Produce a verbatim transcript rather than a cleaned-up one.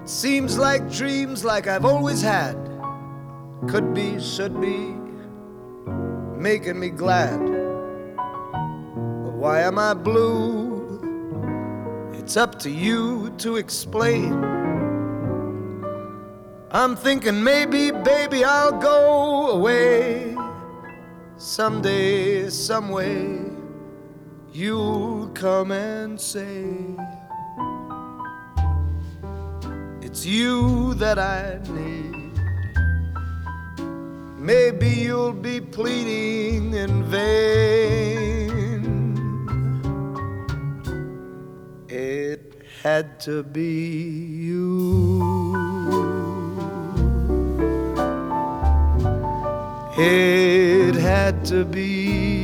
Seems like dreams like I've always had, could be, should be, making me glad. But why am I blue? It's up to you to explain. I'm thinking maybe, baby, I'll go away. Someday, some way, you'll come and say it's you that I need. Maybe you'll be pleading in vain. It had to be you. It had to be